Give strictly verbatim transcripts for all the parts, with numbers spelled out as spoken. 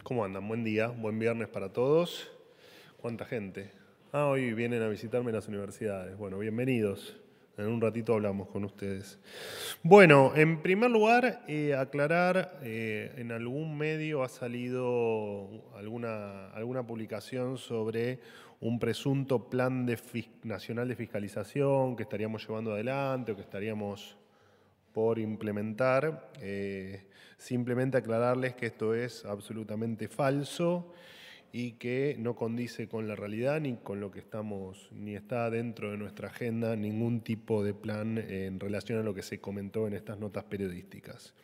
¿Cómo andan? Buen día, buen viernes para todos. ¿Cuánta gente? Ah, hoy vienen a visitarme las universidades. Bueno, bienvenidos. En un ratito hablamos con ustedes. Bueno, en primer lugar, eh, aclarar, eh, en algún medio ha salido alguna, alguna publicación sobre un presunto plan de nacional de fiscalización que estaríamos llevando adelante o que estaríamos por implementar. Eh, simplemente aclararles que esto es absolutamente falso y que no condice con la realidad ni con lo que estamos, ni está dentro de nuestra agenda ningún tipo de plan en relación a lo que se comentó en estas notas periodísticas.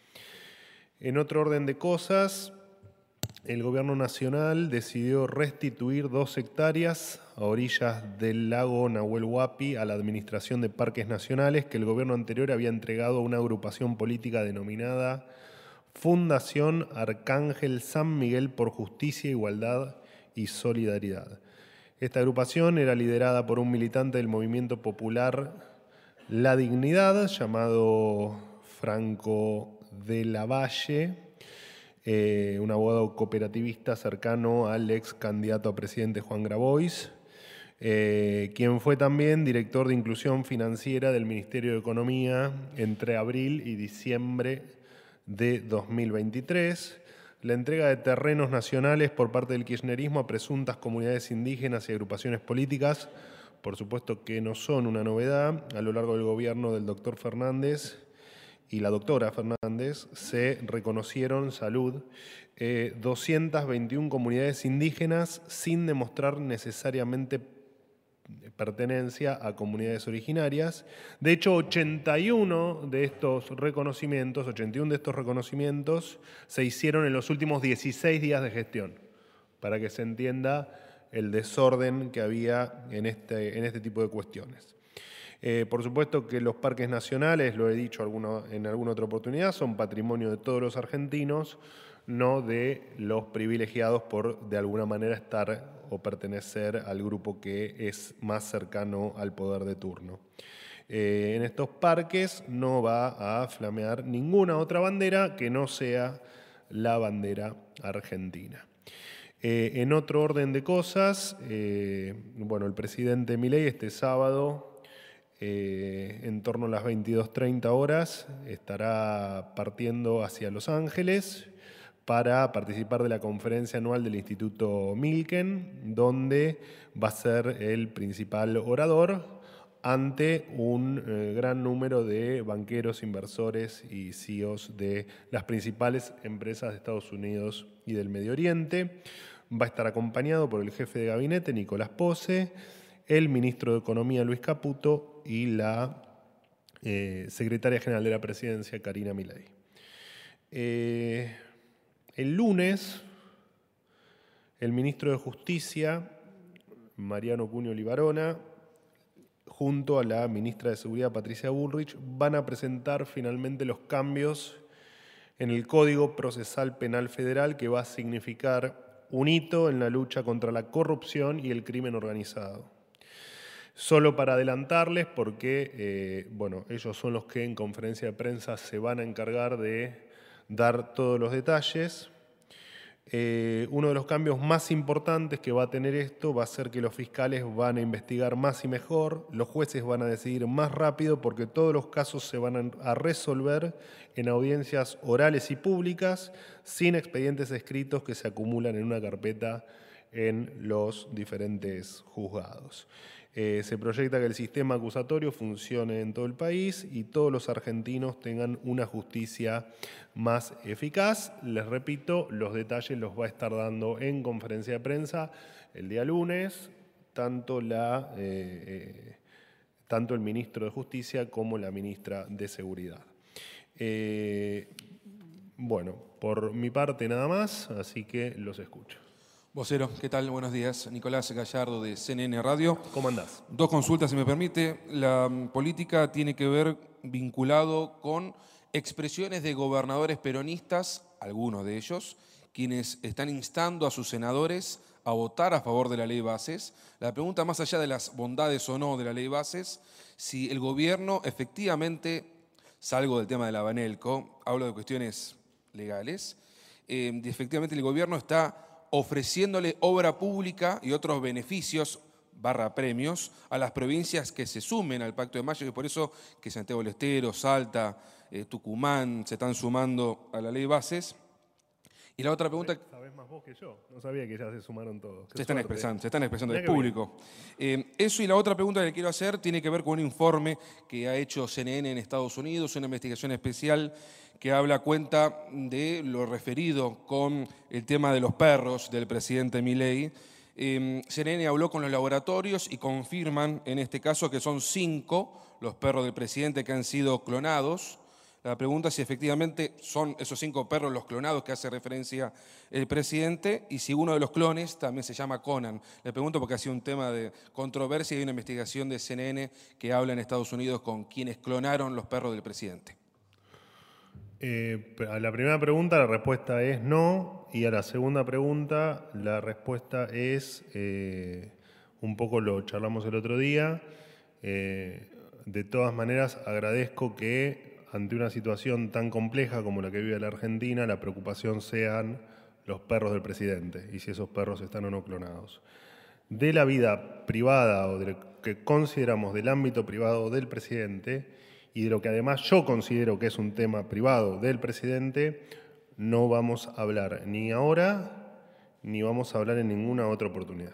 En otro orden de cosas, el Gobierno Nacional decidió restituir dos hectáreas a orillas del lago Nahuel Huapi a la Administración de Parques Nacionales que el gobierno anterior había entregado a una agrupación política denominada Fundación Arcángel San Miguel por Justicia, Igualdad y Solidaridad. Esta agrupación era liderada por un militante del movimiento popular La Dignidad, llamado Franco de la Valle, Eh, un abogado cooperativista cercano al ex candidato a presidente Juan Grabois, eh, quien fue también director de inclusión financiera del Ministerio de Economía entre abril y diciembre de dos mil veintitrés. La entrega de terrenos nacionales por parte del kirchnerismo a presuntas comunidades indígenas y agrupaciones políticas, por supuesto que no son una novedad. A lo largo del gobierno del doctor Fernández y la doctora Fernández se reconocieron, salud, eh, doscientas veintiuna comunidades indígenas sin demostrar necesariamente pertenencia a comunidades originarias. De hecho, ochenta y uno de estos reconocimientos, ochenta y uno de estos reconocimientos se hicieron en los últimos dieciséis días de gestión, para que se entienda el desorden que había en este, en este tipo de cuestiones. Eh, por supuesto que los parques nacionales, lo he dicho alguno, en alguna otra oportunidad, son patrimonio de todos los argentinos, no de los privilegiados por de alguna manera estar o pertenecer al grupo que es más cercano al poder de turno. Eh, en estos parques no va a flamear ninguna otra bandera que no sea la bandera argentina. Eh, en otro orden de cosas, eh, bueno, el presidente Milei este sábado, Eh, en torno a las veintidós treinta horas, estará partiendo hacia Los Ángeles para participar de la conferencia anual del Instituto Milken, donde va a ser el principal orador ante un eh, gran número de banqueros, inversores y C E Os de las principales empresas de Estados Unidos y del Medio Oriente. Va a estar acompañado por el jefe de gabinete, Nicolás Posse, el ministro de Economía, Luis Caputo, y la eh, secretaria general de la Presidencia, Karina Milei. Eh, el lunes, el ministro de Justicia, Mariano Cunio Libarona, junto a la ministra de Seguridad, Patricia Bullrich, van a presentar finalmente los cambios en el Código Procesal Penal Federal que va a significar un hito en la lucha contra la corrupción y el crimen organizado. Solo para adelantarles, porque eh, bueno, ellos son los que en conferencia de prensa se van a encargar de dar todos los detalles. Eh, uno de los cambios más importantes que va a tener esto va a ser que los fiscales van a investigar más y mejor, los jueces van a decidir más rápido porque todos los casos se van a resolver en audiencias orales y públicas sin expedientes escritos que se acumulan en una carpeta en los diferentes juzgados. Eh, se proyecta que el sistema acusatorio funcione en todo el país y todos los argentinos tengan una justicia más eficaz. Les repito, los detalles los va a estar dando en conferencia de prensa el día lunes, tanto, la, eh, eh, tanto el ministro de Justicia como la ministra de Seguridad. Eh, bueno, por mi parte nada más, así que los escucho. Vocero, ¿qué tal? Buenos días. Nicolás Gallardo de C N N Radio. ¿Cómo andás? Dos consultas, si me permite. La política tiene que ver vinculado con expresiones de gobernadores peronistas, algunos de ellos, quienes están instando a sus senadores a votar a favor de la ley Bases. La pregunta, más allá de las bondades o no de la ley Bases, si el gobierno efectivamente, salgo del tema de la Banelco, hablo de cuestiones legales, eh, efectivamente el gobierno está ofreciéndole obra pública y otros beneficios barra premios a las provincias que se sumen al Pacto de Mayo, y por eso que Santiago del Estero, Salta, eh, Tucumán se están sumando a la ley Bases. Y la otra pregunta... Sabés más vos que yo, no sabía que ya se sumaron todos. Se están, expresando, se están expresando, Mirá es público. Eh, eso, y la otra pregunta que le quiero hacer tiene que ver con un informe que ha hecho C N N en Estados Unidos, una investigación especial que habla cuenta de lo referido con el tema de los perros del presidente Milei. Eh, C N N habló con los laboratorios y confirman en este caso que son cinco los perros del presidente que han sido clonados. La pregunta es si efectivamente son esos cinco perros los clonados que hace referencia el presidente y si uno de los clones también se llama Conan. Le pregunto porque ha sido un tema de controversia y hay una investigación de C N N que habla en Estados Unidos con quienes clonaron los perros del presidente. Eh, a la primera pregunta la respuesta es no, y a la segunda pregunta la respuesta es, eh, un poco lo charlamos el otro día, eh, de todas maneras agradezco que ante una situación tan compleja como la que vive la Argentina, la preocupación sean los perros del presidente y si esos perros están o no clonados. De la vida privada o de lo que consideramos del ámbito privado del presidente y de lo que además yo considero que es un tema privado del presidente, no vamos a hablar ni ahora ni vamos a hablar en ninguna otra oportunidad.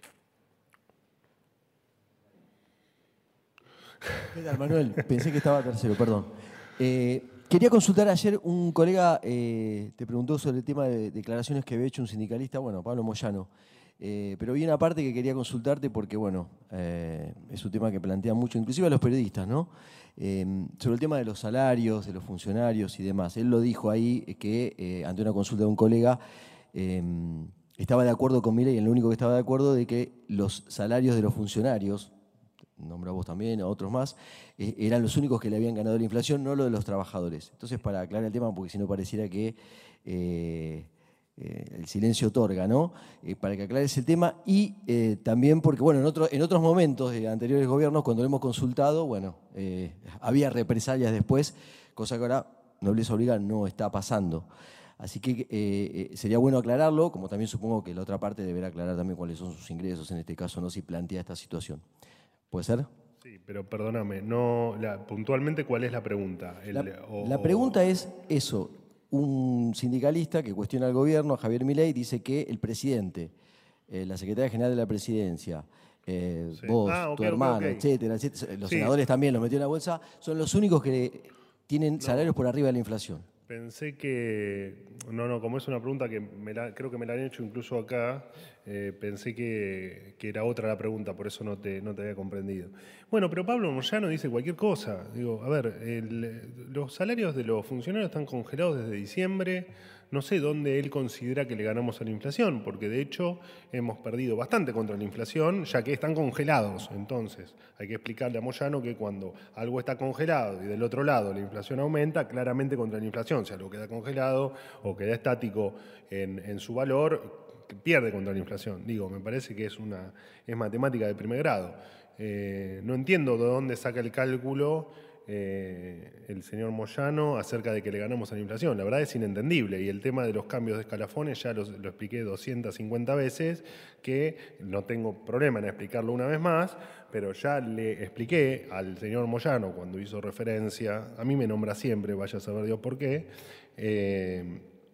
¿Qué tal, Manuel? Pensé que estaba tercero, perdón. Eh, quería consultar ayer, un colega eh, te preguntó sobre el tema de declaraciones que había hecho un sindicalista, bueno, Pablo Moyano. Eh, pero vi una parte que quería consultarte porque, bueno, eh, es un tema que plantea mucho, inclusive a los periodistas, ¿no? Eh, sobre el tema de los salarios, de los funcionarios y demás. Él lo dijo ahí que, eh, ante una consulta de un colega, eh, estaba de acuerdo con Milei, y el único que estaba de acuerdo de que los salarios de los funcionarios, nombra vos también, a otros más, eh, eran los únicos que le habían ganado la inflación, no lo de los trabajadores. Entonces, para aclarar el tema, porque si no pareciera que eh, eh, el silencio otorga, ¿no? Eh, para que aclares el tema y eh, también porque, bueno, en, otro, en otros momentos de anteriores gobiernos, cuando lo hemos consultado, bueno, eh, había represalias después, cosa que ahora, nobleza obliga, no está pasando. Así que eh, eh, sería bueno aclararlo, como también supongo que la otra parte deberá aclarar también cuáles son sus ingresos en este caso, ¿no? Si plantea esta situación. ¿Puede ser? Sí, pero perdóname, no, la, puntualmente, ¿cuál es la pregunta? El, La, o, la pregunta es eso. Un sindicalista que cuestiona al gobierno, Javier Milei, dice que el presidente, eh, la secretaria general de la presidencia, eh, sí. vos, ah, okay, tu hermano, okay, okay. etcétera, etcétera, los sí. senadores también los metió en la bolsa, son los únicos que tienen salarios no. por arriba de la inflación. Pensé que, no, no, como es una pregunta que me la, creo que me la han hecho incluso acá, eh, pensé que, que era otra la pregunta, por eso no te, no te había comprendido. Bueno, pero Pablo Moyano dice cualquier cosa. Digo, a ver, el, los salarios de los funcionarios están congelados desde diciembre. No sé dónde él considera que le ganamos a la inflación, porque de hecho hemos perdido bastante contra la inflación, ya que están congelados. Entonces, hay que explicarle a Moyano que cuando algo está congelado y del otro lado la inflación aumenta, claramente contra la inflación, si algo queda congelado o queda estático en, en su valor, pierde contra la inflación. Digo, me parece que es, una, es matemática de primer grado. Eh, no entiendo de dónde saca el cálculo Eh, el señor Moyano acerca de que le ganamos a la inflación. La verdad es inentendible y el tema de los cambios de escalafones ya lo, lo expliqué doscientas cincuenta veces, que no tengo problema en explicarlo una vez más, pero ya le expliqué al señor Moyano cuando hizo referencia, a mí me nombra siempre, vaya a saber Dios por qué, eh,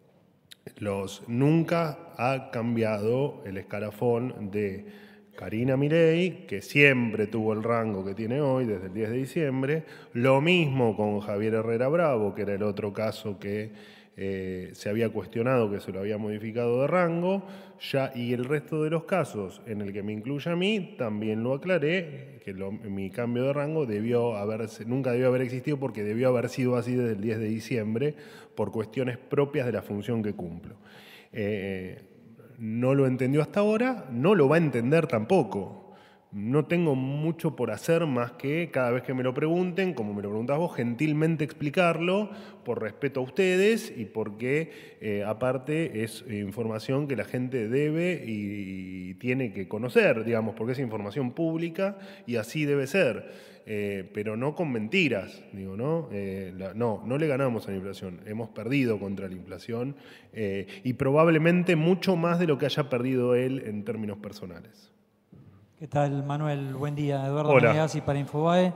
los, nunca ha cambiado el escalafón de Karina Milei, que siempre tuvo el rango que tiene hoy, desde el diez de diciembre. Lo mismo con Javier Herrera Bravo, que era el otro caso que eh, se había cuestionado, que se lo había modificado de rango. Ya, y el resto de los casos, en el que me incluye a mí, también lo aclaré, que lo, mi cambio de rango debió haberse, nunca debió haber existido porque debió haber sido así desde el diez de diciembre, por cuestiones propias de la función que cumplo. Eh, No lo entendió hasta ahora, no lo va a entender tampoco. no tengo mucho por hacer más que cada vez que me lo pregunten, como me lo preguntás vos, gentilmente explicarlo por respeto a ustedes y porque eh, aparte es información que la gente debe y, y tiene que conocer, digamos, porque es información pública y así debe ser. Eh, pero no con mentiras, digo, ¿no? Eh, la, no, no le ganamos a la inflación, hemos perdido contra la inflación eh, y probablemente mucho más de lo que haya perdido él en términos personales. ¿Qué tal, Manuel? Buen día. Eduardo Hola. Menegassi para Infobae.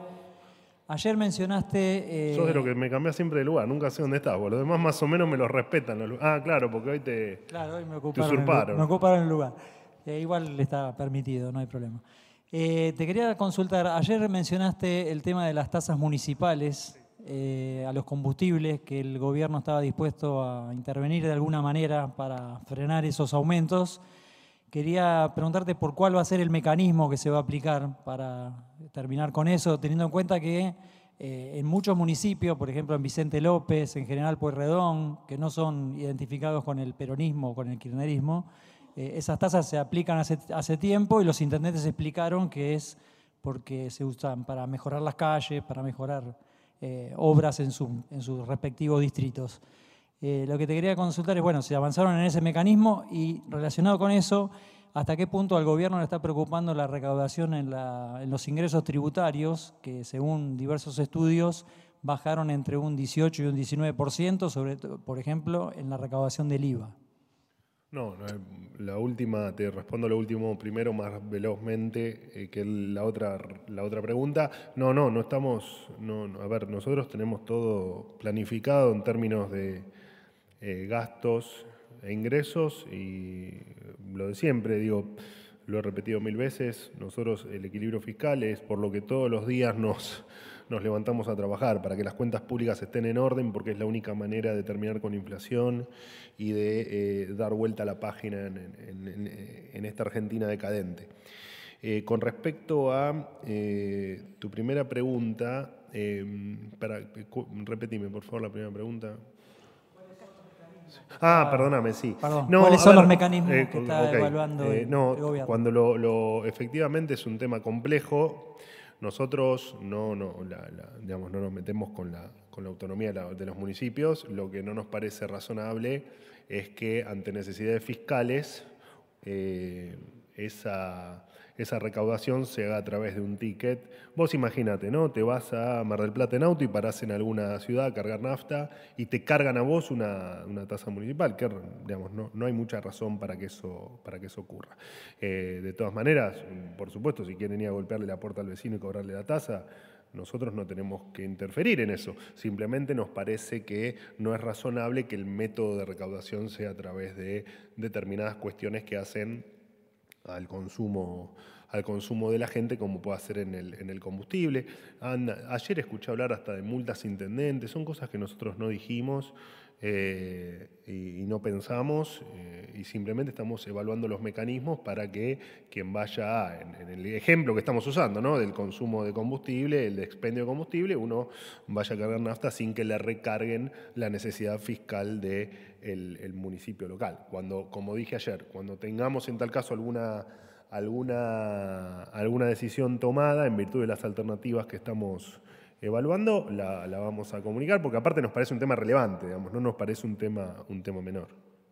Ayer mencionaste... Eh... Sos de lo que me cambiás siempre de lugar, nunca sé dónde estás, vos. Los demás más o menos me los respetan. Los... Ah, claro, porque hoy te, claro, hoy me te ocuparon, usurparon. El, me ocuparon el lugar. Eh, igual está permitido, no hay problema. Eh, te quería consultar, ayer mencionaste el tema de las tasas municipales eh, a los combustibles, que el gobierno estaba dispuesto a intervenir de alguna manera para frenar esos aumentos. Quería preguntarte por cuál va a ser el mecanismo que se va a aplicar para terminar con eso, teniendo en cuenta que eh, en muchos municipios, por ejemplo en Vicente López, en General Pueyrredón, que no son identificados con el peronismo o con el kirchnerismo, eh, esas tasas se aplican hace, hace tiempo y los intendentes explicaron que es porque se usan para mejorar las calles, para mejorar eh, obras en, su, en sus respectivos distritos. Eh, lo que te quería consultar es, bueno, si avanzaron en ese mecanismo y relacionado con eso, ¿hasta qué punto al gobierno le está preocupando la recaudación en, la, en los ingresos tributarios, que según diversos estudios bajaron entre un dieciocho y un diecinueve por ciento, sobre, por ejemplo, en la recaudación del I V A? No, la última, te respondo lo último primero más velozmente eh, que la otra, la otra pregunta. No, no, no estamos, no, no, a ver, nosotros tenemos todo planificado en términos de eh, gastos e ingresos y lo de siempre, digo, lo he repetido mil veces, nosotros el equilibrio fiscal es por lo que todos los días nos... nos levantamos a trabajar para que las cuentas públicas estén en orden, porque es la única manera de terminar con la inflación y de eh, dar vuelta a la página en, en, en, en esta Argentina decadente. Eh, con respecto a eh, tu primera pregunta, eh, para, repetime por favor la primera pregunta. Ah, perdóname, sí. Perdón, no, ¿cuáles son ver, los mecanismos eh, que está okay. evaluando eh, el, no, el gobierno? Cuando lo, lo, efectivamente es un tema complejo, nosotros no, no, la, la, digamos, no nos metemos con la, con la autonomía de, la, de los municipios. Lo que no nos parece razonable es que ante necesidades fiscales eh, esa, esa recaudación se haga a través de un ticket. Vos imagínate, ¿no? Te vas a Mar del Plata en auto y parás en alguna ciudad a cargar nafta y te cargan a vos una, una tasa municipal, que digamos, no, no hay mucha razón para que eso, para que eso ocurra. Eh, de todas maneras, por supuesto, si quieren ir a golpearle la puerta al vecino y cobrarle la tasa, nosotros no tenemos que interferir en eso. Simplemente nos parece que no es razonable que el método de recaudación sea a través de determinadas cuestiones que hacen al consumo, al consumo de la gente, como puede hacer en el, en el combustible. Ayer escuché hablar hasta de multas intendentes, son cosas que nosotros no dijimos eh, y, y no pensamos eh, y simplemente estamos evaluando los mecanismos para que quien vaya, en, en el ejemplo que estamos usando, ¿no? Del consumo de combustible, el de expendio de combustible, uno vaya a cargar nafta sin que le recarguen la necesidad fiscal del de el municipio local. Cuando, como dije ayer, cuando tengamos en tal caso alguna, alguna, alguna decisión tomada en virtud de las alternativas que estamos evaluando, la, la vamos a comunicar, porque aparte nos parece un tema relevante, digamos, no nos parece un tema, un tema menor.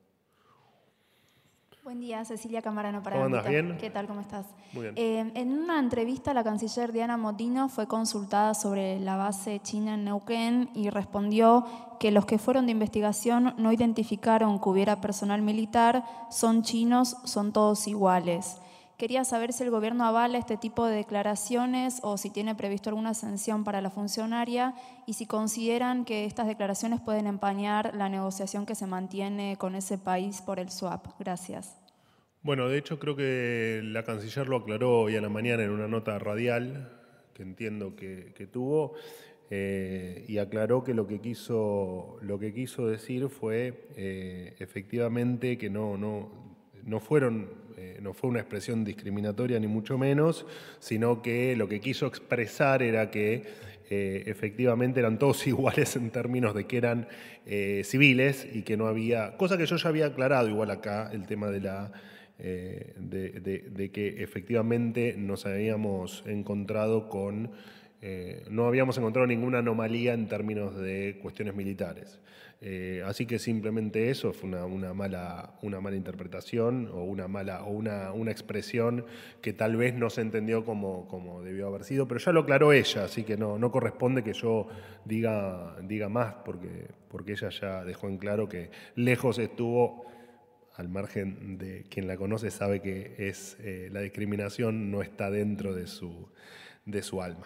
Buen día, Cecilia Camarano para ¿Cómo andas? ¿Bien? ¿Qué tal? ¿Cómo estás? Muy bien. Eh, en una entrevista, la canciller Diana Motino fue consultada sobre la base china en Neuquén y respondió que los que fueron de investigación no identificaron que hubiera personal militar, son chinos, son todos iguales. Quería saber si el gobierno avala este tipo de declaraciones o si tiene previsto alguna sanción para la funcionaria y si consideran que estas declaraciones pueden empañar la negociación que se mantiene con ese país por el swap. Gracias. Bueno, de hecho creo que la canciller lo aclaró hoy a la mañana en una nota radial que entiendo que, que tuvo eh, y aclaró que lo que quiso, lo que quiso decir fue eh, efectivamente que no, no, no fueron... Eh, no fue una expresión discriminatoria ni mucho menos, sino que lo que quiso expresar era que eh, efectivamente eran todos iguales en términos de que eran eh, civiles y que no había, cosa que yo ya había aclarado igual acá, el tema de la eh, de, de, de que efectivamente nos habíamos encontrado con, eh, no habíamos encontrado ninguna anomalía en términos de cuestiones militares. Eh, así que simplemente eso fue una, una, mala, una mala interpretación o una mala o una, una expresión que tal vez no se entendió como, como debió haber sido, pero ya lo aclaró ella, así que no, no corresponde que yo diga, diga más, porque, porque ella ya dejó en claro que lejos estuvo, al margen de quien la conoce sabe que es eh, la discriminación no está dentro de su, de su alma.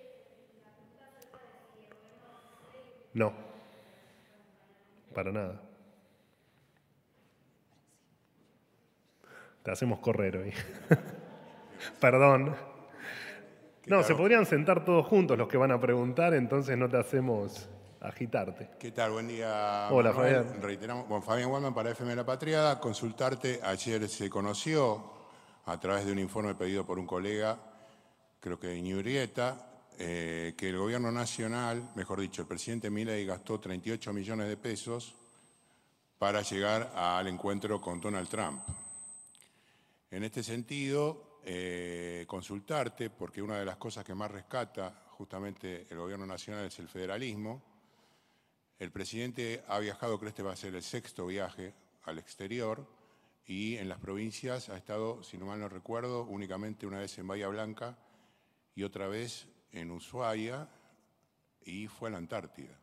No. Para nada. Te hacemos correr hoy. Perdón. No, se podrían sentar todos juntos los que van a preguntar, entonces no te hacemos agitarte. ¿Qué tal? Buen día, Hola, Manuel. Fabián. Reiteramos, bueno, Fabián Wallman para F M La Patriada. Consultarte, ayer se conoció a través de un informe pedido por un colega, creo que de Ñurrieta, eh, que el gobierno nacional, mejor dicho, el presidente Milei gastó treinta y ocho millones de pesos para llegar al encuentro con Donald Trump. En este sentido, eh, consultarte, porque una de las cosas que más rescata justamente el gobierno nacional es el federalismo. El presidente ha viajado, creo que este va a ser el sexto viaje al exterior, y en las provincias ha estado, si no mal no recuerdo, únicamente una vez en Bahía Blanca y otra vez en Ushuaia, y fue a la Antártida.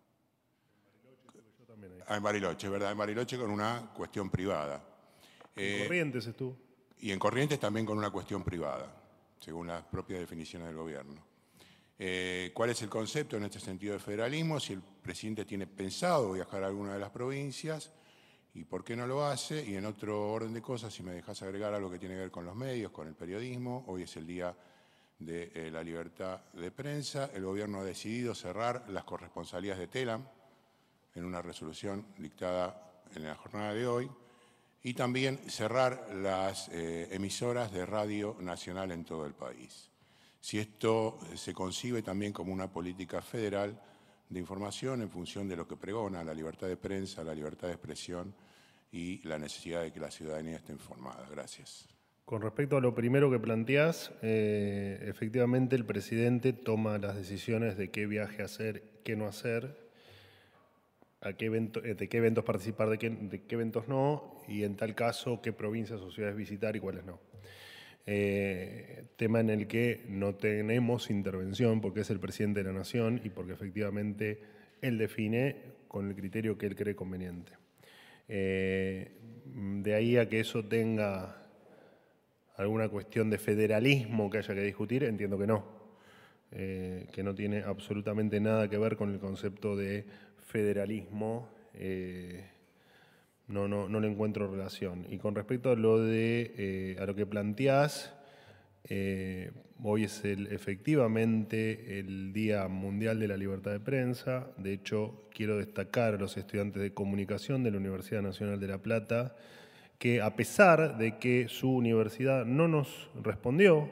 Ah, en Bariloche, ¿verdad? En Bariloche con una cuestión privada. En eh, Corrientes estuvo. Y en Corrientes también con una cuestión privada, según las propias definiciones del gobierno. Eh, ¿Cuál es el concepto en este sentido de federalismo? Si el presidente tiene pensado viajar a alguna de las provincias, ¿y por qué no lo hace? Y en otro orden de cosas, si me dejas agregar algo que tiene que ver con los medios, con el periodismo, hoy es el día de eh, la libertad de prensa. El gobierno ha decidido cerrar las corresponsalías de Telam en una resolución dictada en la jornada de hoy, y también cerrar las eh, emisoras de radio nacional en todo el país. Si esto se concibe también como una política federal de información en función de lo que pregona la libertad de prensa, la libertad de expresión y la necesidad de que la ciudadanía esté informada. Gracias. Con respecto a lo primero que planteás, eh, efectivamente el presidente toma las decisiones de qué viaje hacer, qué no hacer, a qué evento, de qué eventos participar, de qué, de qué eventos no, y en tal caso qué provincias o ciudades visitar y cuáles no. Eh, tema en el que no tenemos intervención porque es el presidente de la Nación y porque efectivamente él define con el criterio que él cree conveniente. Eh, de ahí a que eso tenga alguna cuestión de federalismo que haya que discutir, entiendo que no, eh, que no tiene absolutamente nada que ver con el concepto de federalismo. Eh, No, no, no le encuentro relación. Y con respecto a lo, de, eh, a lo que planteás, eh, hoy es el, efectivamente el Día Mundial de la Libertad de Prensa. De hecho, quiero destacar a los estudiantes de comunicación de la Universidad Nacional de La Plata que a pesar de que su universidad no nos respondió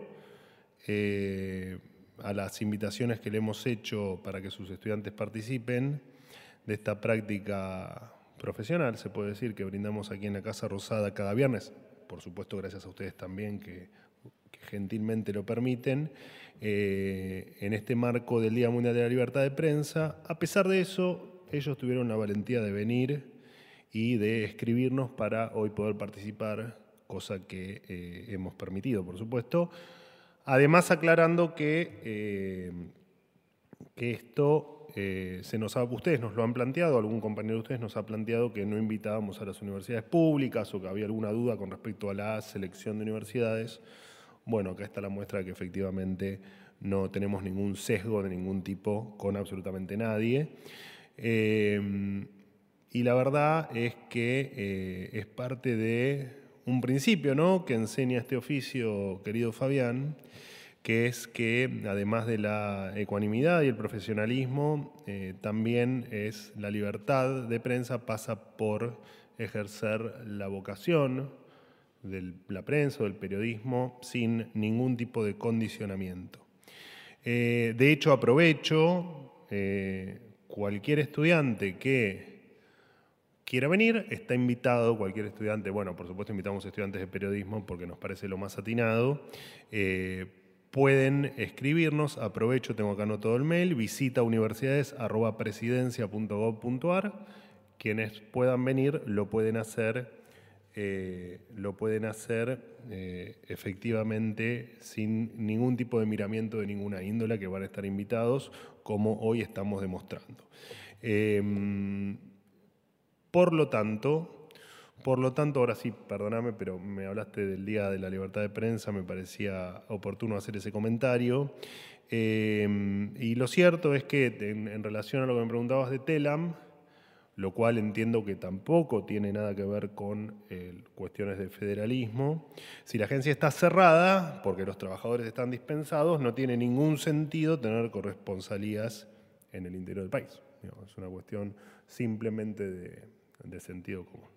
eh, a las invitaciones que le hemos hecho para que sus estudiantes participen de esta práctica profesional, se puede decir, que brindamos aquí en la Casa Rosada cada viernes, por supuesto gracias a ustedes también que, que gentilmente lo permiten, eh, en este marco del Día Mundial de la Libertad de Prensa. A pesar de eso, ellos tuvieron la valentía de venir y de escribirnos para hoy poder participar, cosa que eh, hemos permitido, por supuesto. Además, aclarando que, eh, que esto... Eh, se nos ha, ustedes nos lo han planteado, algún compañero de ustedes nos ha planteado que no invitábamos a las universidades públicas o que había alguna duda con respecto a la selección de universidades. Bueno, acá está la muestra de que efectivamente no tenemos ningún sesgo de ningún tipo con absolutamente nadie. Eh, y la verdad es que eh, es parte de un principio, ¿no?, que enseña este oficio, querido Fabián, que es que además de la ecuanimidad y el profesionalismo, eh, también es la libertad de prensa pasa por ejercer la vocación de la prensa o del periodismo sin ningún tipo de condicionamiento. Eh, de hecho, aprovecho, eh, cualquier estudiante que quiera venir, está invitado cualquier estudiante. Bueno, por supuesto invitamos estudiantes de periodismo porque nos parece lo más atinado. Eh, pueden escribirnos, aprovecho, tengo acá anotado el mail, visita universidades arroba presidencia punto gob punto ar. Quienes puedan venir lo pueden hacer, eh, lo pueden hacer eh, efectivamente sin ningún tipo de miramiento de ninguna índole, que van a estar invitados, como hoy estamos demostrando. Eh, Por lo tanto, por lo tanto, ahora sí, perdóname, pero me hablaste del Día de la Libertad de Prensa, me parecía oportuno hacer ese comentario. Eh, y lo cierto es que en, en relación a lo que me preguntabas de TELAM, lo cual entiendo que tampoco tiene nada que ver con eh, cuestiones de federalismo, si la agencia está cerrada, porque los trabajadores están dispensados, no tiene ningún sentido tener corresponsalías en el interior del país. Es una cuestión simplemente de, de sentido común.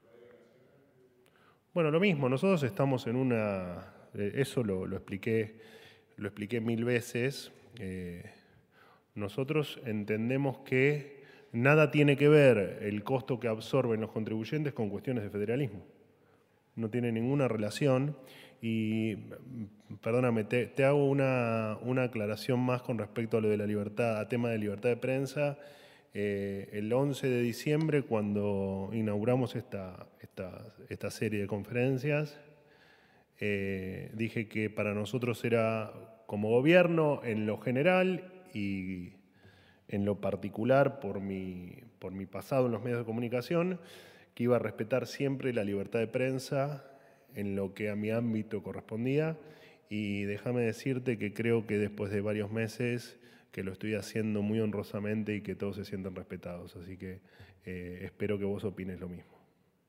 Bueno, lo mismo, nosotros estamos en una... Eh, eso lo, lo, expliqué, lo expliqué mil veces. Eh, nosotros entendemos que nada tiene que ver el costo que absorben los contribuyentes con cuestiones de federalismo. No tiene ninguna relación. Y, perdóname, te, te hago una, una aclaración más con respecto a lo de la libertad, a tema de libertad de prensa. Eh, el once de diciembre, cuando inauguramos esta, esta, esta serie de conferencias, eh, dije que para nosotros era, como gobierno, en lo general y en lo particular, por mi, por mi pasado en los medios de comunicación, que iba a respetar siempre la libertad de prensa en lo que a mi ámbito correspondía. Y déjame decirte que creo que después de varios meses que lo estoy haciendo muy honrosamente y que todos se sientan respetados. Así que eh, espero que vos opines lo mismo.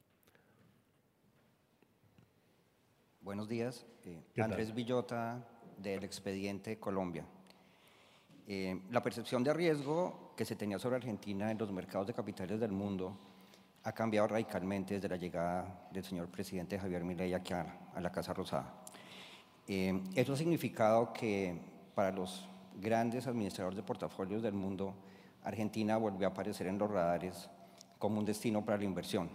Buenos días. Eh, Andrés Villota, del Expediente Colombia. Eh, la percepción de riesgo que se tenía sobre Argentina en los mercados de capitales del mundo ha cambiado radicalmente desde la llegada del señor presidente Javier Milei aquí a, a la Casa Rosada. Eh, eso ha significado que para los grandes administradores de portafolios del mundo, Argentina volvió a aparecer en los radares como un destino para la inversión.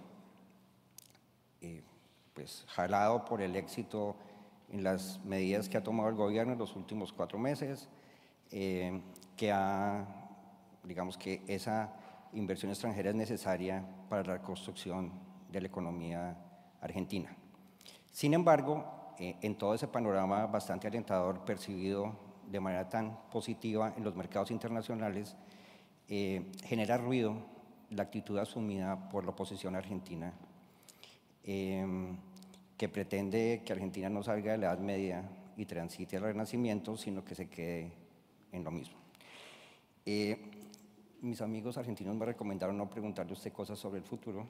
Eh, pues jalado por el éxito en las medidas que ha tomado el gobierno en los últimos cuatro meses, eh, que ha, digamos que esa inversión extranjera es necesaria para la reconstrucción de la economía argentina. Sin embargo, eh, en todo ese panorama bastante alentador percibido de manera tan positiva en los mercados internacionales, eh, genera ruido la actitud asumida por la oposición argentina, eh, que pretende que Argentina no salga de la Edad Media y transite al Renacimiento, sino que se quede en lo mismo. Eh, mis amigos argentinos me recomendaron no preguntarle a usted cosas sobre el futuro,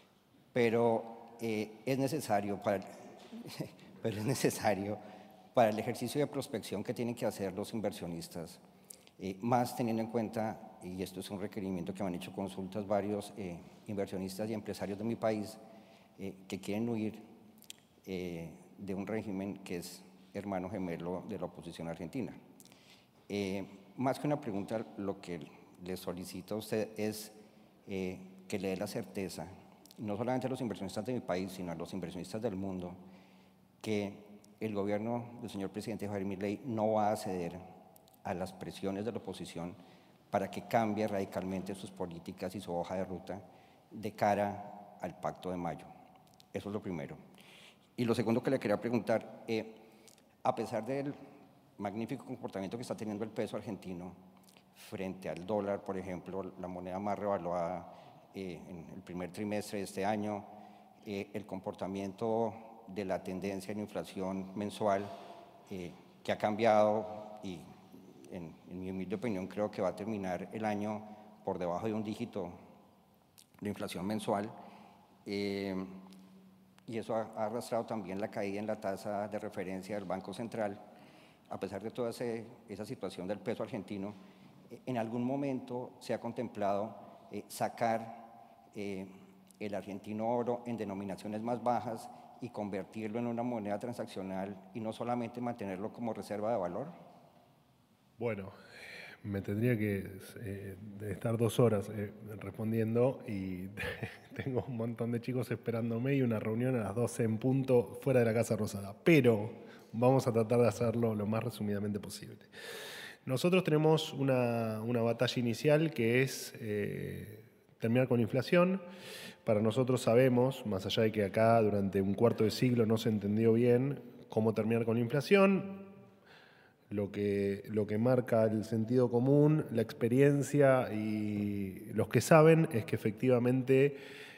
pero eh, es necesario para, pero es necesario para el ejercicio de prospección que tienen que hacer los inversionistas, eh, más teniendo en cuenta, y esto es un requerimiento que me han hecho consultas varios eh, inversionistas y empresarios de mi país, eh, que quieren huir eh, de un régimen que es hermano gemelo de la oposición argentina. Eh, más que una pregunta, lo que le solicito a usted es eh, que le dé la certeza, no solamente a los inversionistas de mi país, sino a los inversionistas del mundo, que el gobierno del señor presidente Javier Milei no va a ceder a las presiones de la oposición para que cambie radicalmente sus políticas y su hoja de ruta de cara al Pacto de Mayo. Eso es lo primero. Y lo segundo que le quería preguntar, eh, a pesar del magnífico comportamiento que está teniendo el peso argentino frente al dólar, por ejemplo, la moneda más revaluada eh, en el primer trimestre de este año, eh, el comportamiento de la tendencia en inflación mensual eh, que ha cambiado y en, en mi humilde opinión creo que va a terminar el año por debajo de un dígito de inflación mensual, eh, y eso ha, ha arrastrado también la caída en la tasa de referencia del Banco Central. A pesar de toda ese, esa situación del peso argentino, eh, en algún momento se ha contemplado eh, sacar eh, el argentino oro en denominaciones más bajas y convertirlo en una moneda transaccional y no solamente mantenerlo como reserva de valor? Bueno, me tendría que eh, estar dos horas eh, respondiendo y tengo un montón de chicos esperándome y una reunión a las doce en punto fuera de la Casa Rosada. Pero vamos a tratar de hacerlo lo más resumidamente posible. Nosotros tenemos una, una batalla inicial que es eh, terminar con la inflación. Para nosotros sabemos, más allá de que acá durante un cuarto de siglo no se entendió bien cómo terminar con la inflación, Lo que, lo que marca el sentido común, la experiencia y los que saben es que efectivamente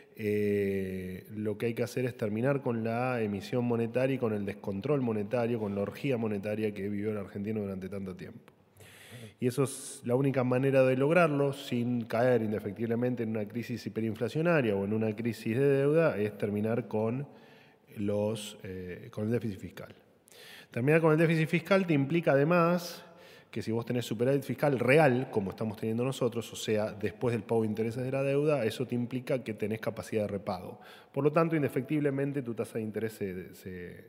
eh, lo que hay que hacer es terminar con la emisión monetaria y con el descontrol monetario, con la orgía monetaria que vivió el argentino durante tanto tiempo. Y eso es la única manera de lograrlo sin caer indefectiblemente en una crisis hiperinflacionaria o en una crisis de deuda, es terminar con, los, eh, con el déficit fiscal. Terminar con el déficit fiscal te implica además que si vos tenés superávit fiscal real, como estamos teniendo nosotros, o sea, después del pago de intereses de la deuda, eso te implica que tenés capacidad de repago. Por lo tanto, indefectiblemente tu tasa de interés se, se,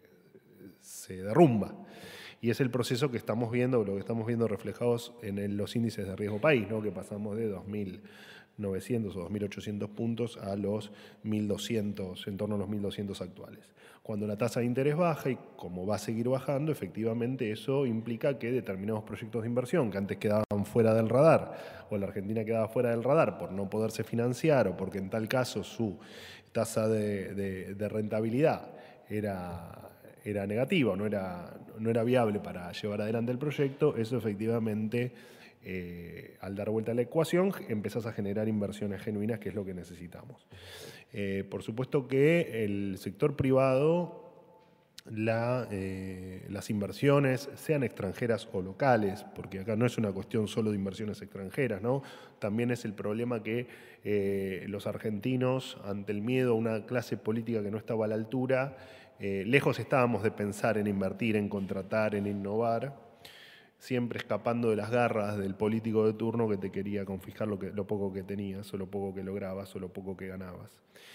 se derrumba. Y es el proceso que estamos viendo, lo que estamos viendo reflejados en el, los índices de riesgo país, ¿no? Que pasamos de dos mil novecientos o dos mil ochocientos puntos a los mil doscientos, en torno a los mil doscientos actuales. Cuando la tasa de interés baja, y como va a seguir bajando, efectivamente eso implica que determinados proyectos de inversión que antes quedaban fuera del radar, o la Argentina quedaba fuera del radar por no poderse financiar o porque en tal caso su tasa de, de, de rentabilidad era, era negativa, no era, no era viable para llevar adelante el proyecto, eso efectivamente... Eh, al dar vuelta a la ecuación, empezás a generar inversiones genuinas, que es lo que necesitamos. Eh, por supuesto que el sector privado, la, eh, las inversiones, sean extranjeras o locales, porque acá no es una cuestión solo de inversiones extranjeras, ¿no? También es el problema que eh, los argentinos, ante el miedo a una clase política que no estaba a la altura, eh, lejos estábamos de pensar en invertir, en contratar, en innovar, siempre escapando de las garras del político de turno que te quería confiscar lo, que, lo poco que tenías, o lo poco que lograbas, o lo poco que ganabas.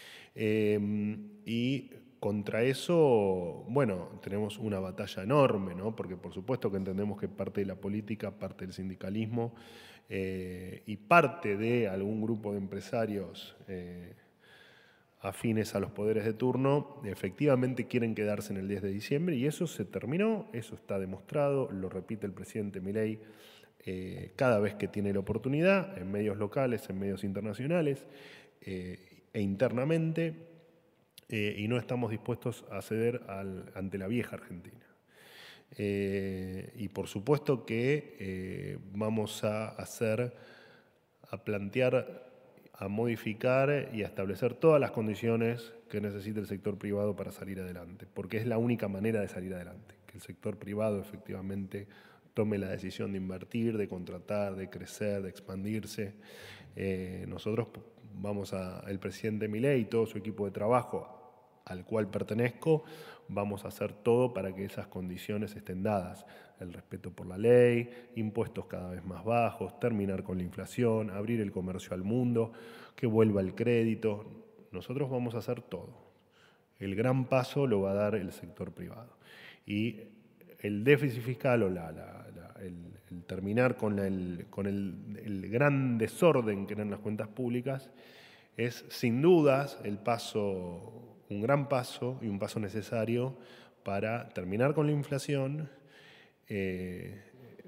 Eh, y contra eso, bueno, tenemos una batalla enorme, ¿no? Porque por supuesto que entendemos que parte de la política, parte del sindicalismo eh, y parte de algún grupo de empresarios eh, afines a los poderes de turno, efectivamente quieren quedarse en el diez de diciembre y eso se terminó, eso está demostrado, lo repite el presidente Milei eh, cada vez que tiene la oportunidad, en medios locales, en medios internacionales eh, e internamente, eh, y no estamos dispuestos a ceder al, ante la vieja Argentina. Eh, y por supuesto que eh, vamos a hacer, a plantear a modificar y a establecer todas las condiciones que necesita el sector privado para salir adelante, porque es la única manera de salir adelante, que el sector privado efectivamente tome la decisión de invertir, de contratar, de crecer, de expandirse. Eh, nosotros vamos a, el presidente Milei y todo su equipo de trabajo al cual pertenezco, vamos a hacer todo para que esas condiciones estén dadas. El respeto por la ley, impuestos cada vez más bajos, terminar con la inflación, abrir el comercio al mundo, que vuelva el crédito. Nosotros vamos a hacer todo. El gran paso lo va a dar el sector privado. Y el déficit fiscal o la, la, la, el, el terminar con, la, el, con el, el gran desorden que eran las cuentas públicas es sin dudas el paso, un gran paso y un paso necesario para terminar con la inflación. Eh,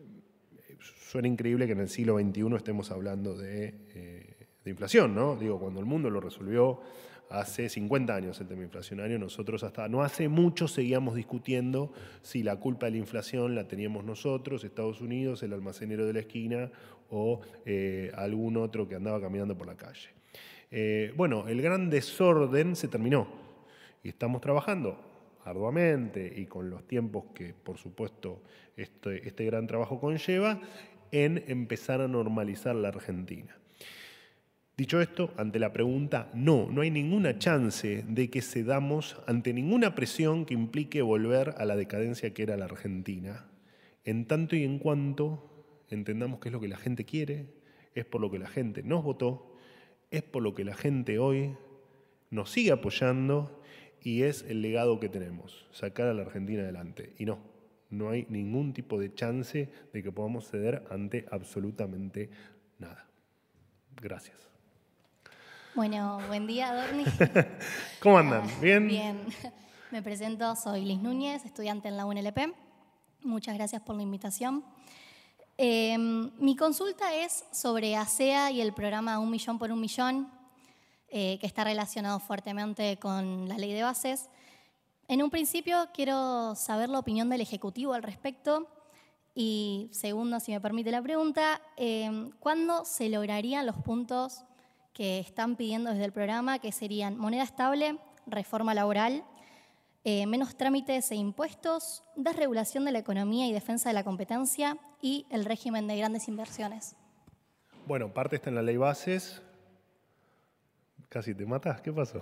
suena increíble que en el siglo veintiuno estemos hablando de, eh, de inflación, ¿no? Digo, cuando el mundo lo resolvió hace cincuenta años el tema inflacionario, nosotros hasta no hace mucho seguíamos discutiendo si la culpa de la inflación la teníamos nosotros, Estados Unidos, el almacenero de la esquina o eh, algún otro que andaba caminando por la calle. Eh, bueno, el gran desorden se terminó y estamos trabajando arduamente y con los tiempos que, por supuesto, este, este gran trabajo conlleva, en empezar a normalizar la Argentina. Dicho esto, ante la pregunta, no, no hay ninguna chance de que cedamos ante ninguna presión que implique volver a la decadencia que era la Argentina, en tanto y en cuanto entendamos que es lo que la gente quiere, es por lo que la gente nos votó, es por lo que la gente hoy nos sigue apoyando y es el legado que tenemos, sacar a la Argentina adelante. Y no, No hay ningún tipo de chance de que podamos ceder ante absolutamente nada. Gracias. Bueno, buen día, Dorni. ¿Cómo andan? Ah, ¿Bien? Bien. Me presento, soy Liz Núñez, estudiante en la U N L P. Muchas gracias por la invitación. Eh, mi consulta es sobre A S E A y el programa Un Millón por un Millón, eh, que está relacionado fuertemente con la ley de bases. En un principio quiero saber la opinión del Ejecutivo al respecto. Y segundo, si me permite la pregunta, eh, ¿cuándo se lograrían los puntos que están pidiendo desde el programa, que serían moneda estable, reforma laboral, eh, menos trámites e impuestos, desregulación de la economía y defensa de la competencia y el régimen de grandes inversiones? Bueno, parte está en la ley bases. Casi te matas, ¿qué pasó?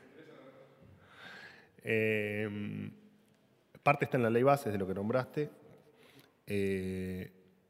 eh, parte está en la ley bases de lo que nombraste. Eh,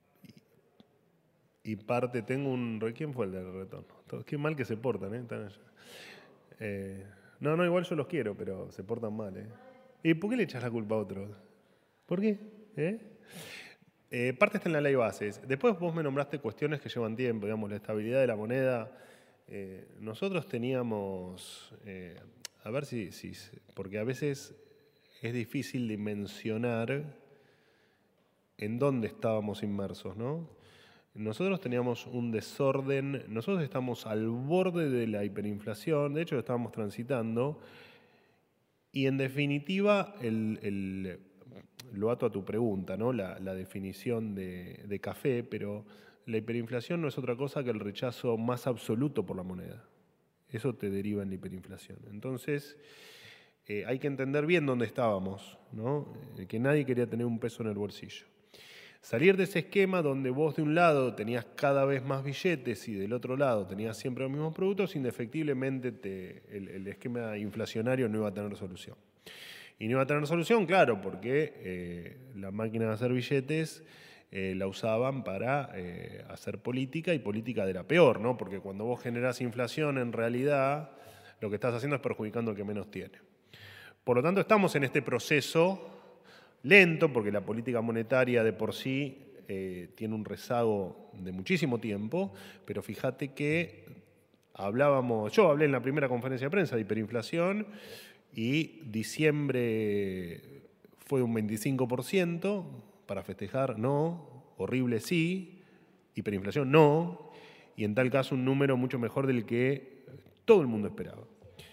y parte, tengo un... ¿Quién fue el del retorno? Qué mal que se portan, ¿eh? Están allá. Eh, no, no, igual yo los quiero, pero se portan mal, ¿eh? ¿Y por qué le echas la culpa a otros? ¿Por qué? ¿Eh? Eh, parte está en la ley bases. Después vos me nombraste cuestiones que llevan tiempo, digamos, la estabilidad de la moneda. Eh, nosotros teníamos... Eh, a ver si, si... Porque a veces es difícil dimensionar en dónde estábamos inmersos, ¿no? Nosotros teníamos un desorden, nosotros estamos al borde de la hiperinflación, de hecho lo estábamos transitando, y en definitiva, el, el, lo ato a tu pregunta, ¿no? la, la definición de, de café, pero la hiperinflación no es otra cosa que el rechazo más absoluto por la moneda. Eso te deriva en la hiperinflación. Entonces, eh, hay que entender bien dónde estábamos, ¿no? Que nadie quería tener un peso en el bolsillo. Salir de ese esquema donde vos de un lado tenías cada vez más billetes y del otro lado tenías siempre los mismos productos, indefectiblemente te, el, el esquema inflacionario no iba a tener solución. Y no iba a tener solución, claro, porque eh, la máquina de hacer billetes eh, la usaban para eh, hacer política, y política de la peor, ¿no? Porque cuando vos generás inflación, en realidad lo que estás haciendo es perjudicando al que menos tiene. Por lo tanto, estamos en este proceso lento, porque la política monetaria de por sí eh, tiene un rezago de muchísimo tiempo, pero fíjate que hablábamos, yo hablé en la primera conferencia de prensa de hiperinflación y diciembre fue un veinticinco por ciento, para festejar no, horrible sí, hiperinflación no, y en tal caso un número mucho mejor del que todo el mundo esperaba.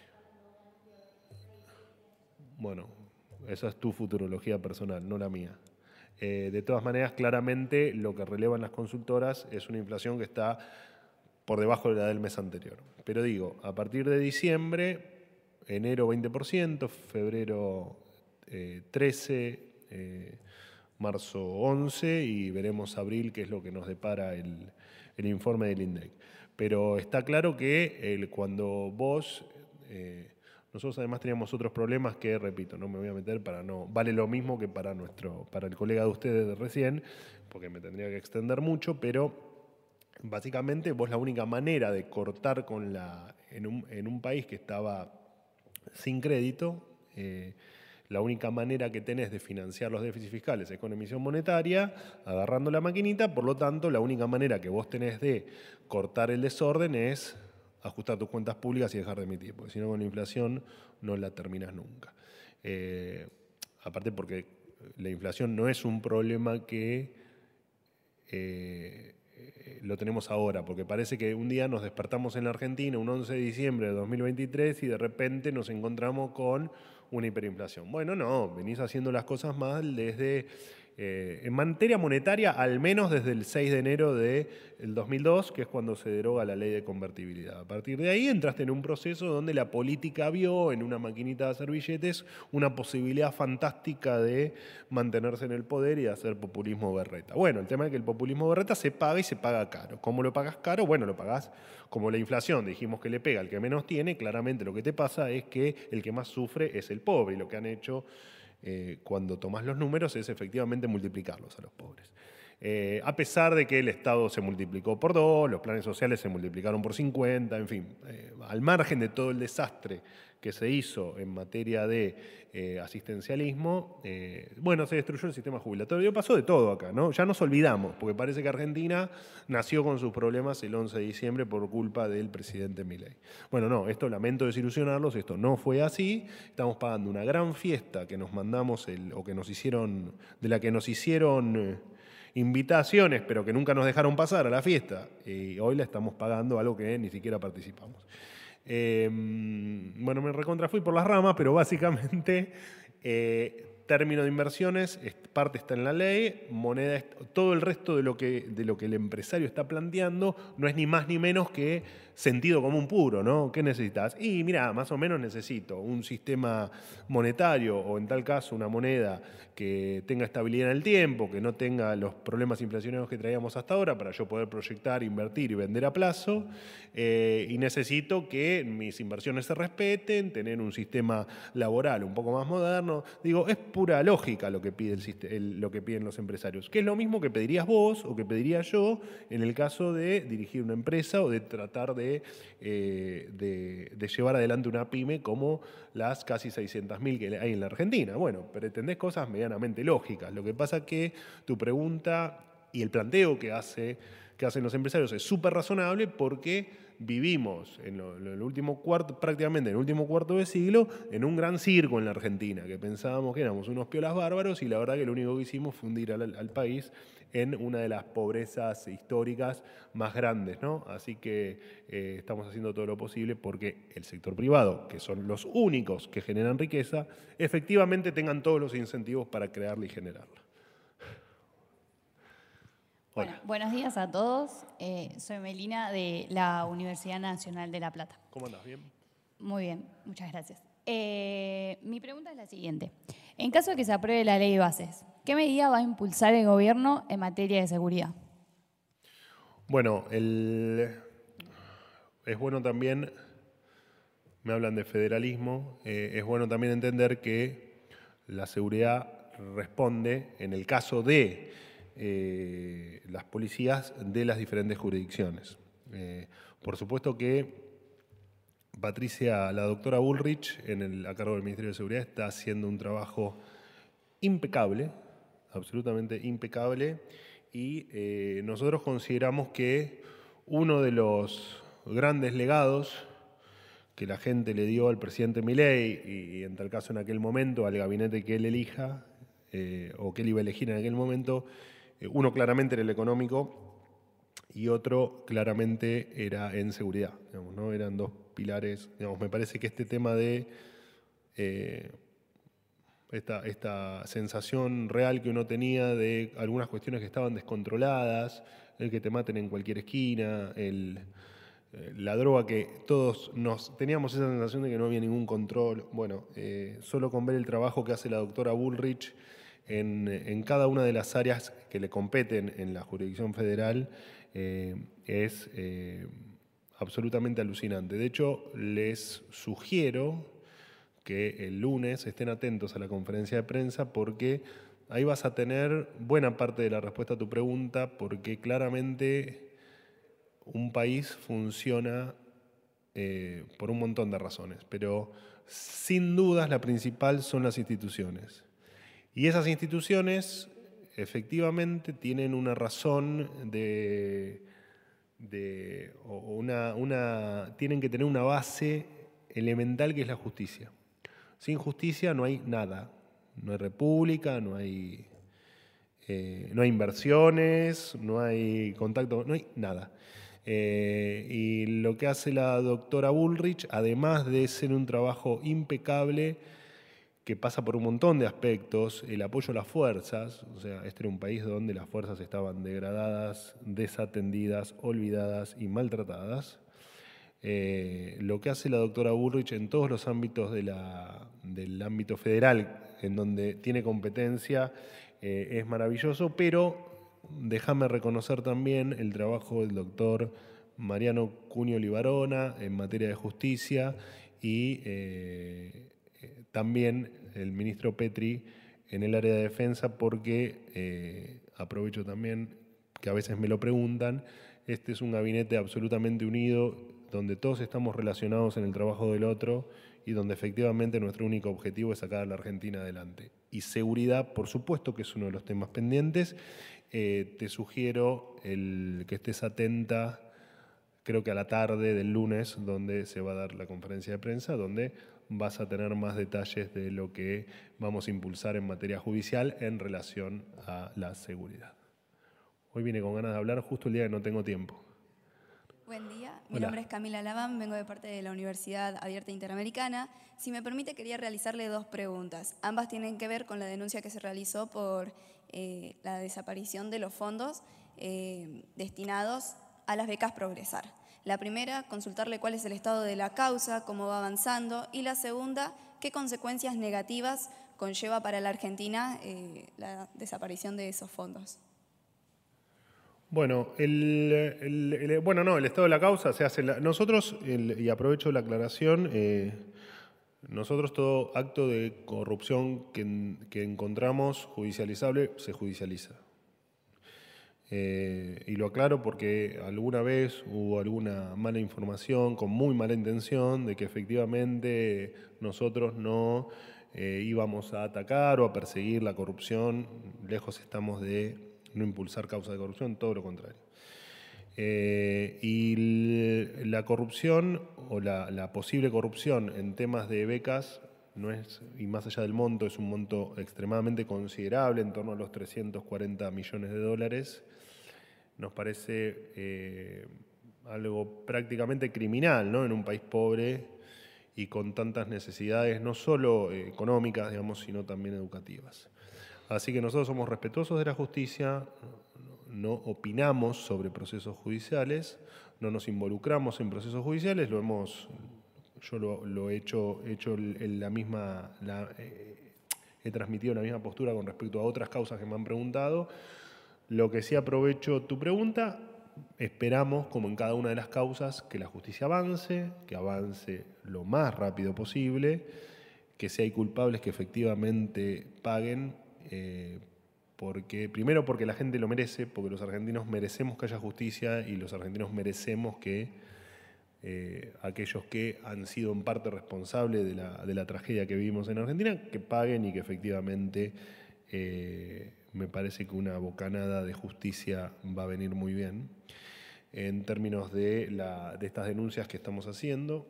Bueno, esa es tu futurología personal, no la mía. Eh, de todas maneras, claramente lo que relevan las consultoras es una inflación que está por debajo de la del mes anterior. Pero digo, a partir de diciembre, enero veinte por ciento, febrero eh, trece por ciento, eh, marzo once por ciento y veremos abril, que es lo que nos depara el, el informe del INDEC. Pero está claro que el, cuando vos... Eh, Nosotros además teníamos otros problemas que, repito, no me voy a meter para no... Vale lo mismo que para, nuestro, para el colega de ustedes de recién, porque me tendría que extender mucho, pero básicamente vos la única manera de cortar con la... En un, en un país que estaba sin crédito, eh, la única manera que tenés de financiar los déficits fiscales es con emisión monetaria, agarrando la maquinita, por lo tanto, la única manera que vos tenés de cortar el desorden es ajustar tus cuentas públicas y dejar de emitir, porque si no con la inflación no la terminas nunca. Eh, aparte porque la inflación no es un problema que eh, lo tenemos ahora, porque parece que un día nos despertamos en la Argentina, un once de diciembre de dos mil veintitrés, y de repente nos encontramos con una hiperinflación. Bueno, no, venís haciendo las cosas mal desde... Eh, en materia monetaria, al menos desde el seis de enero del dos mil dos, que es cuando se deroga la ley de convertibilidad. A partir de ahí entraste en un proceso donde la política vio en una maquinita de hacer billetes una posibilidad fantástica de mantenerse en el poder y de hacer populismo berreta. Bueno, el tema es que el populismo berreta se paga y se paga caro. ¿Cómo lo pagas caro? Bueno, lo pagás como la inflación. Dijimos que le pega al que menos tiene. Claramente lo que te pasa es que el que más sufre es el pobre, y lo que han hecho... Eh, cuando tomás los números es efectivamente multiplicarlos a los pobres. Eh, a pesar de que el Estado se multiplicó por dos, los planes sociales se multiplicaron por cincuenta, en fin, eh, al margen de todo el desastre que se hizo en materia de eh, asistencialismo, eh, bueno, se destruyó el sistema jubilatorio. Pasó de todo acá, ¿no? Ya nos olvidamos, porque parece que Argentina nació con sus problemas el once de diciembre por culpa del presidente Milei. Bueno, no, esto lamento desilusionarlos, esto no fue así. Estamos pagando una gran fiesta que nos mandamos, el, o que nos hicieron, de la que nos hicieron eh, invitaciones, pero que nunca nos dejaron pasar a la fiesta. Y hoy la estamos pagando algo que ni siquiera participamos. Eh, bueno, me recontra fui por las ramas, pero básicamente eh, término de inversiones, parte está en la ley, moneda, todo el resto de lo, que, de lo que el empresario está planteando no es ni más ni menos que sentido común puro, ¿no? ¿Qué necesitas? Y mira, más o menos necesito un sistema monetario o en tal caso una moneda que tenga estabilidad en el tiempo, que no tenga los problemas inflacionarios que traíamos hasta ahora para yo poder proyectar, invertir y vender a plazo. Eh, y necesito que mis inversiones se respeten, tener un sistema laboral un poco más moderno. Digo, es pura lógica lo que, pide el, el, lo que piden los empresarios, que es lo mismo que pedirías vos o que pediría yo en el caso de dirigir una empresa o de tratar de, eh, de, de llevar adelante una pyme como las casi seiscientas mil que hay en la Argentina. Bueno, pretendés cosas medianamente lógicas. Lo que pasa es que tu pregunta y el planteo que, hace, que hacen los empresarios es súper razonable porque vivimos en, lo, en el último cuarto, prácticamente en el último cuarto de siglo en un gran circo en la Argentina, que pensábamos que éramos unos piolas bárbaros y la verdad que lo único que hicimos fue hundir al, al país en una de las pobrezas históricas más grandes, ¿no? Así que eh, estamos haciendo todo lo posible porque el sector privado, que son los únicos que generan riqueza, efectivamente tengan todos los incentivos para crearla y generarla. Bueno, buenos días a todos. Eh, soy Melina de la Universidad Nacional de La Plata. ¿Cómo andás? ¿Bien? Muy bien, muchas gracias. Eh, mi pregunta es la siguiente. En caso de que se apruebe la ley de bases, ¿qué medida va a impulsar el gobierno en materia de seguridad? Bueno, el... es bueno también, me hablan de federalismo, eh, es bueno también entender que la seguridad responde, en el caso de eh, las policías, de las diferentes jurisdicciones. Eh, por supuesto que Patricia, la doctora Bullrich, en el, a cargo del Ministerio de Seguridad, está haciendo un trabajo impecable, absolutamente impecable, y eh, nosotros consideramos que uno de los grandes legados que la gente le dio al presidente Milei, y, y en tal caso en aquel momento al gabinete que él elija, eh, o que él iba a elegir en aquel momento, eh, uno claramente era el económico y otro claramente era en seguridad, digamos, ¿no? Eran dos pilares. Digamos, me parece que este tema de eh, esta, esta sensación real que uno tenía de algunas cuestiones que estaban descontroladas, el que te maten en cualquier esquina, el, eh, la droga que todos nos teníamos esa sensación de que no había ningún control. Bueno, eh, solo con ver el trabajo que hace la doctora Bullrich en, en cada una de las áreas que le competen en la jurisdicción federal eh, es eh, absolutamente alucinante. De hecho, les sugiero que el lunes estén atentos a la conferencia de prensa porque ahí vas a tener buena parte de la respuesta a tu pregunta, porque claramente un país funciona eh, por un montón de razones, pero sin dudas la principal son las instituciones. Y esas instituciones efectivamente tienen una razón de... De, o una, una, tienen que tener una base elemental que es la justicia. Sin justicia no hay nada. No hay república, no hay, eh, no hay inversiones, no hay contacto, no hay nada. Eh, y lo que hace la doctora Bullrich, además de ser un trabajo impecable, que pasa por un montón de aspectos, el apoyo a las fuerzas, o sea, este era un país donde las fuerzas estaban degradadas, desatendidas, olvidadas y maltratadas. Eh, lo que hace la doctora Bullrich en todos los ámbitos de la, del ámbito federal, en donde tiene competencia, eh, es maravilloso, pero déjame reconocer también el trabajo del doctor Mariano Cunio Libarona en materia de justicia y... Eh, también el ministro Petri en el área de defensa porque, eh, aprovecho también que a veces me lo preguntan, este es un gabinete absolutamente unido, donde todos estamos relacionados en el trabajo del otro y donde efectivamente nuestro único objetivo es sacar a la Argentina adelante. Y seguridad, por supuesto que es uno de los temas pendientes. Eh, te sugiero el, que estés atenta, creo que a la tarde del lunes, donde se va a dar la conferencia de prensa, donde vas a tener más detalles de lo que vamos a impulsar en materia judicial en relación a la seguridad. Hoy vine con ganas de hablar justo el día que no tengo tiempo. Buen día, mi Hola. nombre es Camila Laván, vengo de parte de la Universidad Abierta Interamericana. Si me permite, quería realizarle dos preguntas. Ambas tienen que ver con la denuncia que se realizó por eh, la desaparición de los fondos eh, destinados a las becas Progresar. La primera, consultarle cuál es el estado de la causa, cómo va avanzando, y la segunda, qué consecuencias negativas conlleva para la Argentina eh, la desaparición de esos fondos. Bueno, el, el, el- bueno, no, el estado de la causa se hace. La, nosotros, el- y aprovecho la aclaración, eh, nosotros todo acto de corrupción que, en- que encontramos judicializable se judicializa. Eh, y lo aclaro porque alguna vez hubo alguna mala información con muy mala intención de que efectivamente nosotros no eh, íbamos a atacar o a perseguir la corrupción. Lejos estamos de no impulsar causas de corrupción, todo lo contrario. Eh, y l- la corrupción o la, la posible corrupción en temas de becas no es, y más allá del monto, es un monto extremadamente considerable, en torno a los trescientos cuarenta millones de dólares. Nos parece eh, algo prácticamente criminal, ¿no? En un país pobre y con tantas necesidades, no solo eh, económicas, digamos, sino también educativas. Así que nosotros somos respetuosos de la justicia, no opinamos sobre procesos judiciales, no nos involucramos en procesos judiciales, lo hemos, yo lo, lo he hecho, he hecho el- el- la misma, la, eh, he transmitido la misma postura con respecto a otras causas que me han preguntado. Lo que sí aprovecho tu pregunta, esperamos, como en cada una de las causas, que la justicia avance, que avance lo más rápido posible, que si hay culpables que efectivamente paguen, eh, porque, primero porque la gente lo merece, porque los argentinos merecemos que haya justicia y los argentinos merecemos que eh, aquellos que han sido en parte responsables de la, de la tragedia que vivimos en Argentina, que paguen y que efectivamente eh, me parece que una bocanada de justicia va a venir muy bien. En términos de, la, de estas denuncias que estamos haciendo,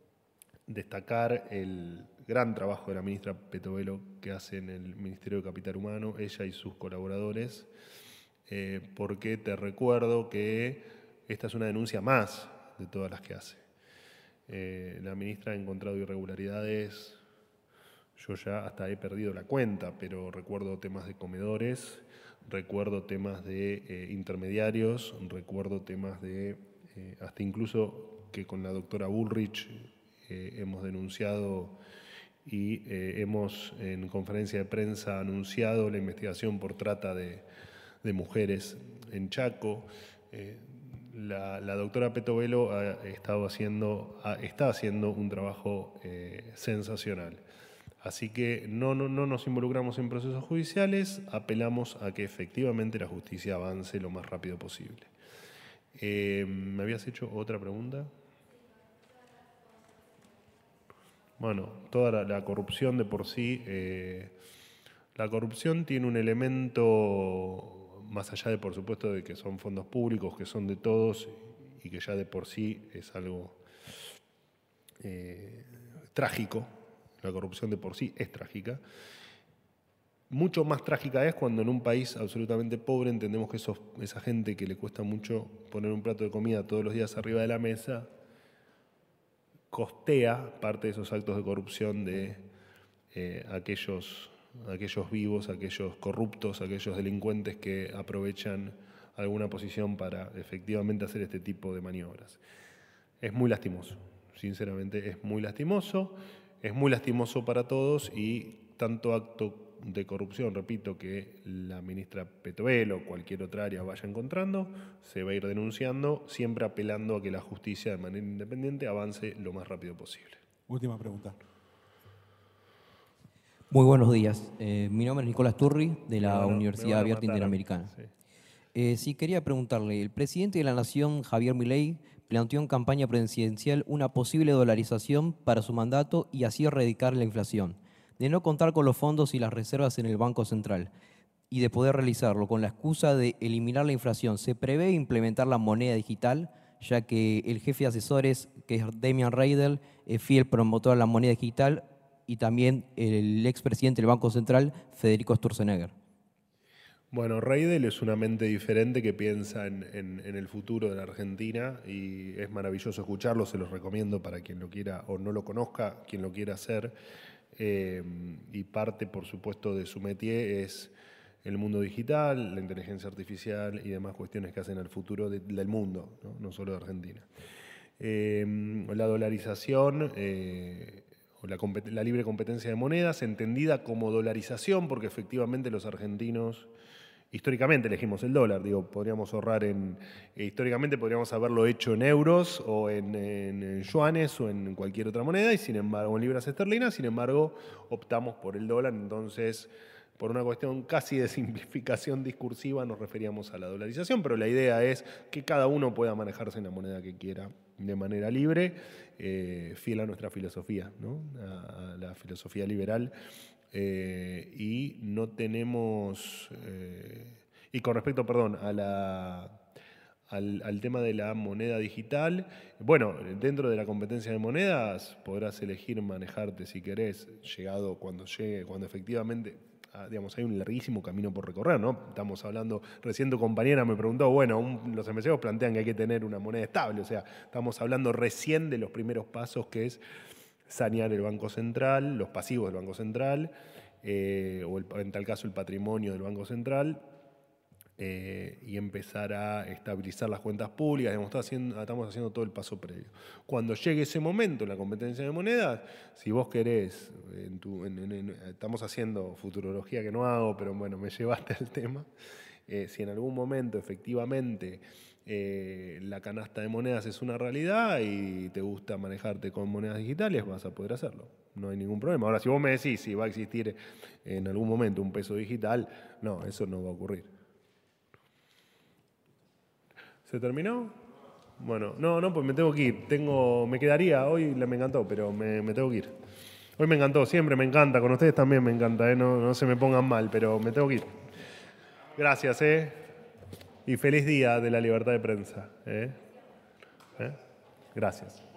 destacar el gran trabajo de la ministra Petovelo que hace en el Ministerio de Capital Humano, ella y sus colaboradores, eh, porque te recuerdo que esta es una denuncia más de todas las que hace. Eh, la ministra ha encontrado irregularidades, yo ya hasta he perdido la cuenta, pero recuerdo temas de comedores, recuerdo temas de eh, intermediarios, recuerdo temas de, eh, hasta incluso que con la doctora Bullrich eh, hemos denunciado y eh, hemos en conferencia de prensa anunciado la investigación por trata de, de mujeres en Chaco. Eh, la, la doctora Petovelo ha estado haciendo, ha, está haciendo un trabajo eh, sensacional. Así que no, no, no nos involucramos en procesos judiciales, apelamos a que efectivamente la justicia avance lo más rápido posible. Eh, ¿Me habías hecho otra pregunta? Bueno, toda la, la corrupción de por sí, eh, la corrupción tiene un elemento, más allá de por supuesto de que son fondos públicos, que son de todos y que ya de por sí es algo eh, trágico. La corrupción de por sí es trágica. Mucho más trágica es cuando en un país absolutamente pobre entendemos que esos, esa gente que le cuesta mucho poner un plato de comida todos los días arriba de la mesa, costea parte de esos actos de corrupción de eh, aquellos, aquellos vivos, aquellos corruptos, aquellos delincuentes que aprovechan alguna posición para efectivamente hacer este tipo de maniobras. Es muy lastimoso, sinceramente es muy lastimoso. Es muy lastimoso para todos y tanto acto de corrupción, repito, que la ministra Petovelo o cualquier otra área vaya encontrando, se va a ir denunciando, siempre apelando a que la justicia de manera independiente avance lo más rápido posible. Última pregunta. Muy buenos días. Eh, mi nombre es Nicolás Turri, de la Me van a- Universidad me van a Abierta matar. Interamericana. Sí. Eh, sí, quería preguntarle, el presidente de la Nación, Javier Milei, planteó en campaña presidencial una posible dolarización para su mandato y así erradicar la inflación, de no contar con los fondos y las reservas en el Banco Central y de poder realizarlo con la excusa de eliminar la inflación. ¿Se prevé implementar la moneda digital, ya que el jefe de asesores, que es Damian Reidel, es fiel promotor de la moneda digital, y también el expresidente del Banco Central, Federico Sturzenegger? Bueno, Reidel es una mente diferente que piensa en, en- en el futuro de la Argentina y es maravilloso escucharlo, se los recomiendo para quien lo quiera o no lo conozca, quien lo quiera hacer. Eh, y parte, por supuesto, de su métier es el mundo digital, la inteligencia artificial y demás cuestiones que hacen al futuro de- del mundo, ¿no? No solo de Argentina. Eh, la dolarización eh, o la, compet- la libre competencia de monedas, entendida como dolarización, porque efectivamente los argentinos históricamente elegimos el dólar, digo, podríamos ahorrar en, eh, históricamente podríamos haberlo hecho en euros o en, en- en yuanes o en cualquier otra moneda, y sin embargo, en libras esterlinas, sin embargo, optamos por el dólar, entonces, por una cuestión casi de simplificación discursiva, nos referíamos a la dolarización, pero la idea es que cada uno pueda manejarse en la moneda que quiera de manera libre, eh, fiel a nuestra filosofía, ¿no? a, a la filosofía liberal. Eh, y no tenemos, eh, y con respecto, perdón, a la, al, al tema de la moneda digital, bueno, dentro de la competencia de monedas podrás elegir manejarte si querés, llegado cuando llegue, cuando efectivamente, ah, digamos, hay un larguísimo camino por recorrer, ¿no? Estamos hablando, recién tu compañera me preguntó, bueno, un- los M C Os plantean que hay que tener una moneda estable, o sea, estamos hablando recién de los primeros pasos, que es sanear el Banco Central, los pasivos del Banco Central, eh, o el- en tal caso el patrimonio del Banco Central, eh, y empezar a estabilizar las cuentas públicas. Digamos, está haciendo- estamos haciendo todo el paso previo. Cuando llegue ese momento en la competencia de monedas, si vos querés, en tu- en- en- en- estamos haciendo futurología que no hago, pero bueno, me llevaste al tema. Eh, si en algún momento efectivamente eh, la canasta de monedas es una realidad y te gusta manejarte con monedas digitales, vas a poder hacerlo. No hay ningún problema. Ahora, si vos me decís si va a existir en algún momento un peso digital, no, eso no va a ocurrir. ¿Se terminó? Bueno, no, no, pues me tengo que ir. Tengo, me quedaría, hoy la- me encantó, pero me, me tengo que ir. Hoy me encantó, siempre me encanta, con ustedes también me encanta, ¿eh? no, no se me pongan mal, pero me tengo que ir. Gracias, ¿eh? Y feliz día de la libertad de prensa. ¿eh? ¿Eh? Gracias.